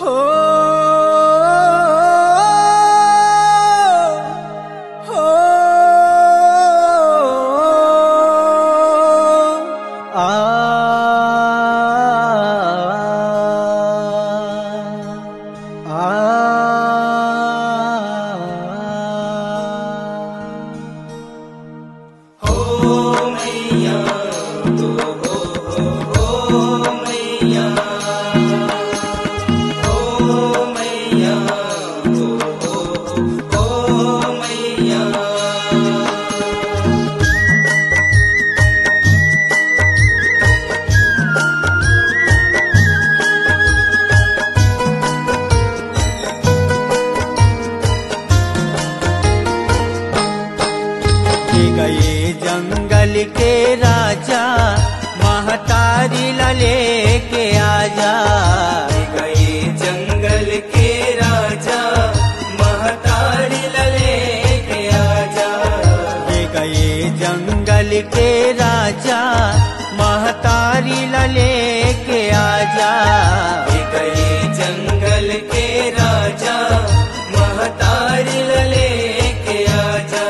हो हो आ गए जंगल के राजा महतारी लले के आजा। गए जंगल के राजा महतारी लले के आजा। गए जंगल के राजा महतारी लले के आजा। गए जंगल के राजा महतारी लले के आजा।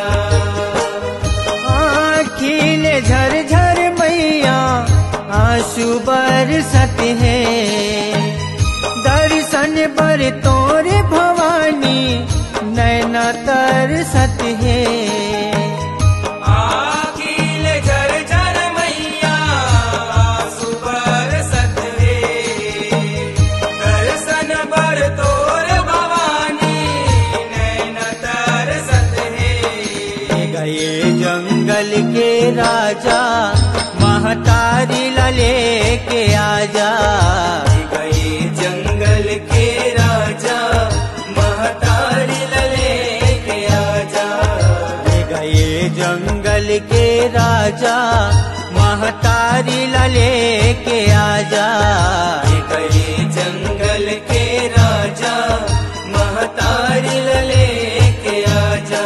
खिले झर झर मैया आंसू बरसत है, दर्शन बर तोरे भवानी नैना तरसत है। खिले झर झर मैया आंसू बरसत है, दर्शन बर तोरे भवानी नैना तरसत है। गए जंगल के राजा महतारी लले के आजा। गए जंगल के राजा महतारी लले के आजा। गए जंगल के राजा महतारी लले के आजा। गए जंगल के राजा महतारी लले के आजा।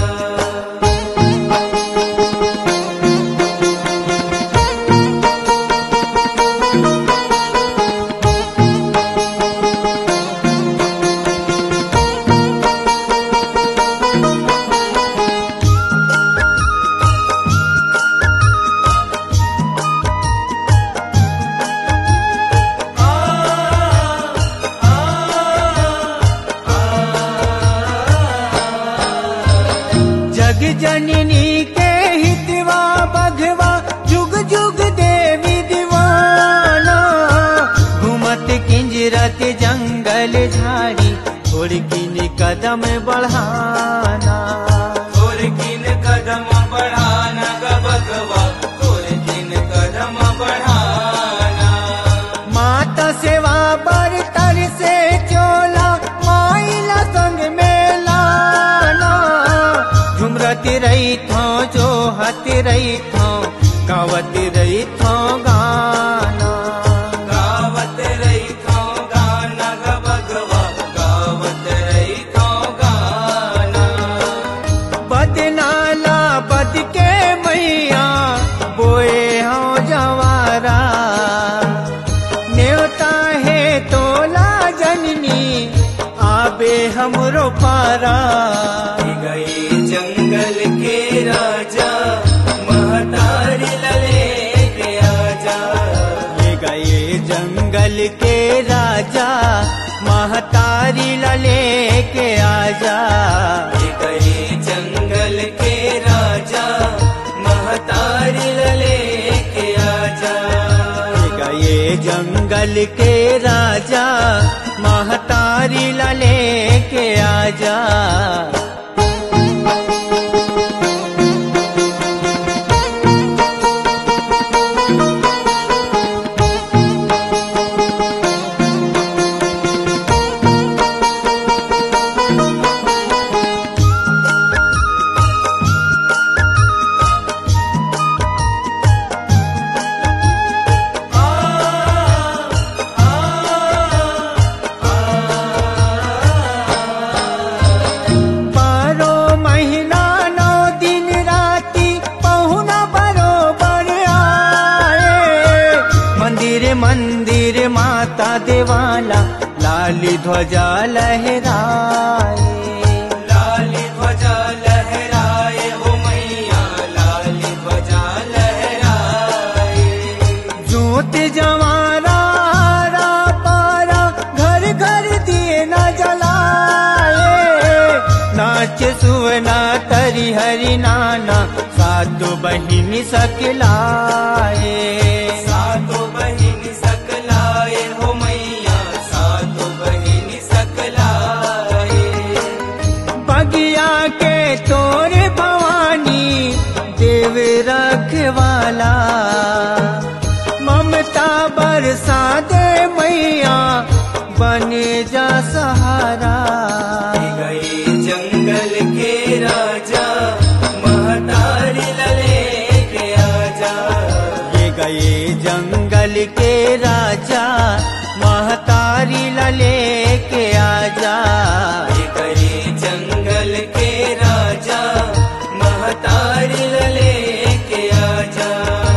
जग जननी के हितवा बघवा जुग जुग देवी दीवाना। घूमत किंजरत जंगल झाड़ी छोड़ किन कदम बढ़ाना। और किन कदम बढ़ाना ग भगवा, और किन कदम बढ़ाना। माता सेवा पर तर से चोला माइला संग में लाना। झुमरत रही थो जो हत रही थो गावत रही थो गाना। गावत रही थो गाना ग भगवा, गावत रही थो गाना। बदनाला बद के मैया बोए हो जवारा। न्योता है तोला जननी आबे हमरो पारा। गए जंगल के राजा महतारी लले के आजा। गए जंगल के राजा महतारी लले के आजा। गए जंगल के राजा महतारी लले के आजा। गए जंगल के राजा महतारी लले के आजा। मंदिर माता देवाला लाल लाली ध्वजा लहराए, लाली ध्वजा लहराए हो मैया, लाली ध्वजा लहराए। जोत जवारा पारा घर घर दिए न जलाए, नाच सुवना तरी हरि नाना सातो बहिन सकलाए, सातो बहिन सकलाए हो मैया, सातो बहिन सकलाए। बगिया के तोरे भवानी देव रखवाला, ममता बरसा दे मैया बने जा सहारा। गए जंगल के राजा महतारी लले के आजा, ये गए जंगल के राजा महतारी लले के आजा। ये गए जंगल के राजा महतारी लले के आजा।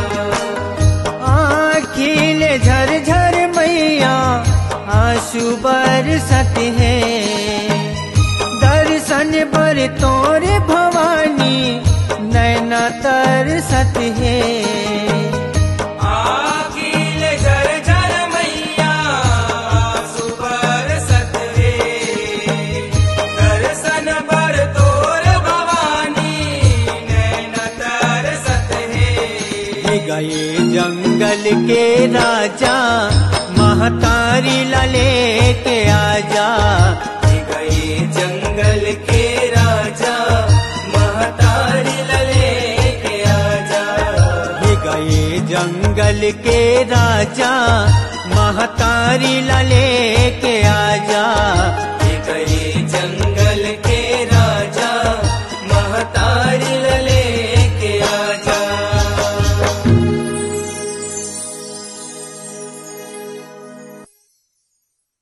आँखिले झरझर मैया आंसू बरसत है, दर्शन बर तोरे भवानी नैना तरसत है। आखिल झरझर मैया आंसू बरसत है, दर्शन बर तोर भवानी नैन तरसत है। ये गए जंगल के राजा महतारी लले के आजा, ये गए जंगल के राजा महतारी लले के आजा। ये गए जंगल के राजा महतारी लले